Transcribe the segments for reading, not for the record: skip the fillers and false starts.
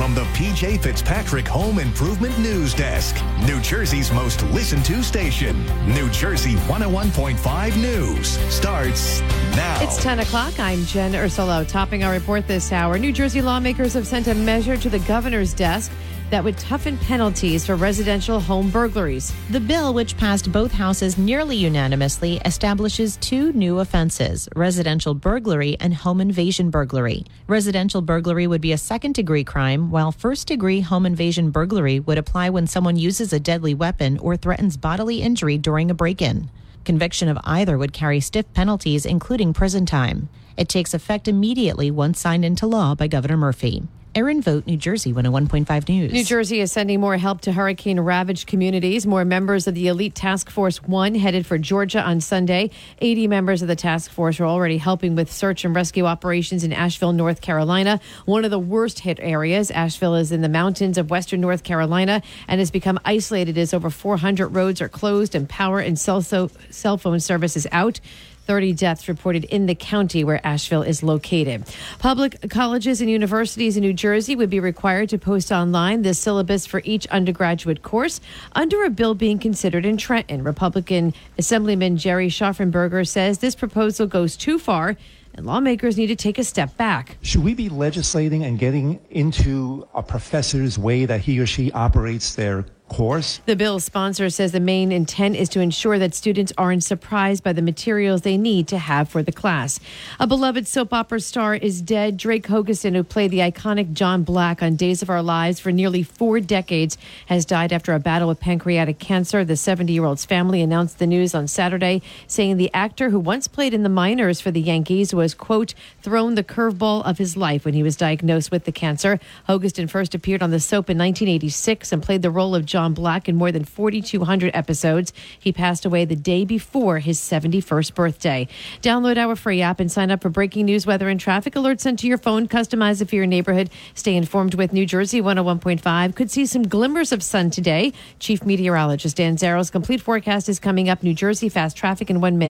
from the PJ Fitzpatrick Home Improvement News Desk, New Jersey's most listened to station. New Jersey 101.5 News starts now. It's 10 o'clock. I'm Jen Ursulo. Topping our report this hour, New Jersey lawmakers have sent a measure to the governor's desk that would toughen penalties for residential home burglaries. The bill, which passed both houses nearly unanimously, establishes two new offenses: residential burglary and home invasion burglary. Residential burglary would be a second-degree crime, while first-degree home invasion burglary would apply when someone uses a deadly weapon or threatens bodily injury during a break-in. Conviction of either would carry stiff penalties, including prison time. It takes effect immediately once signed into law by Governor Murphy. Erin Vogt, New Jersey 101.5 News. New Jersey is sending more help to hurricane-ravaged communities. More members of the Elite Task Force 1 headed for Georgia on Sunday. 80 members of the task force are already helping with search and rescue operations in Asheville, North Carolina, one of the worst-hit areas. Asheville is in the mountains of western North Carolina and has become isolated as over 400 roads are closed and power and cell phone service is out. 30 deaths reported in the county where Asheville is located. Public colleges and universities in New Jersey would be required to post online the syllabus for each undergraduate course under a bill being considered in Trenton. Republican Assemblyman Jerry Schaffenberger says this proposal goes too far and lawmakers need to take a step back. Should we be legislating and getting into a professor's way that he or she operates their course? The bill's sponsor says the main intent is to ensure that students aren't surprised by the materials they need to have for the class. A beloved soap opera star is dead. Drake Hogestyn, who played the iconic John Black on Days of Our Lives for nearly 4 decades, has died after a battle with pancreatic cancer. The 70-year-old's family announced the news on Saturday, saying the actor who once played in the minors for the Yankees was, quote, thrown the curveball of his life when he was diagnosed with the cancer. Hogestyn first appeared on the soap in 1986 and played the role of John Black in more than 4,200 episodes. He passed away the day before his 71st birthday. Download our free app and sign up for breaking news, weather, and traffic alerts sent to your phone. Customize it for your neighborhood. Stay informed with New Jersey 101.5. Could see some glimmers of sun today. Chief Meteorologist Dan Zarrow's complete forecast is coming up. New Jersey fast traffic in 1 minute.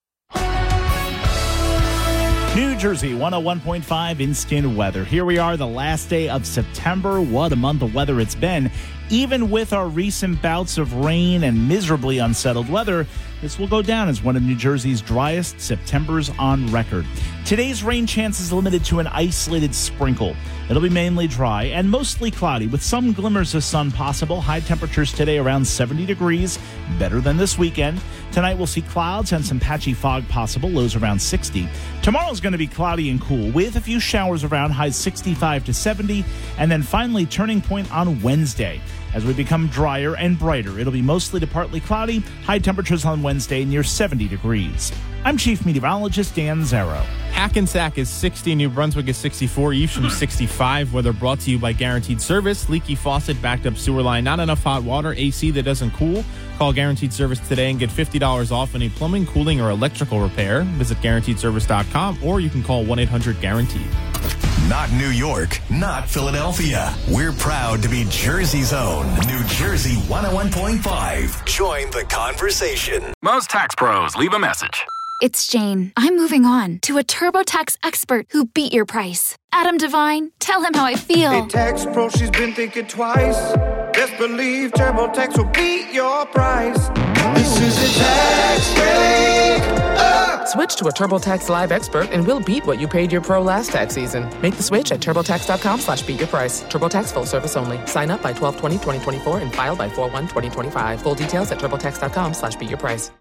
New Jersey 101.5 instant weather. Here we are, the last day of September. What a month of weather it's been. Even with our recent bouts of rain and miserably unsettled weather, this will go down as one of New Jersey's driest Septembers on record. Today's rain chance is limited to an isolated sprinkle. It'll be mainly dry and mostly cloudy with some glimmers of sun possible. High temperatures today around 70 degrees, better than this weekend. Tonight we'll see clouds and some patchy fog possible, lows around 60. Tomorrow's going to be cloudy and cool with a few showers around, highs 65 to 70, and then finally turning point on Wednesday. As we become drier and brighter, it'll be mostly to partly cloudy, high temperatures on Wednesday near 70 degrees. I'm Chief Meteorologist Dan Zarrow. Hackensack is 60, New Brunswick is 64, Evesham 65. Weather brought to you by Guaranteed Service. Leaky faucet, backed up sewer line, not enough hot water, AC that doesn't cool. Call Guaranteed Service today and get $50 off any plumbing, cooling, or electrical repair. Visit GuaranteedService.com or you can call 1-800-GUARANTEED. Not New York, not Philadelphia. We're proud to be Jersey's own New Jersey 101.5. Join the conversation. Most tax pros leave a message. It's Jane. I'm moving on to a TurboTax expert who beat your price. Adam Devine, tell him how I feel. Hey, tax pro, she's been thinking twice. Best believe TurboTax will beat your price. This is a tax break. Switch to a TurboTax Live expert and we'll beat what you paid your pro last tax season. Make the switch at TurboTax.com/beatyourprice. TurboTax full service only. Sign up by 12/20/2024 and file by 4/1/2025. Full details at TurboTax.com/beatyourprice.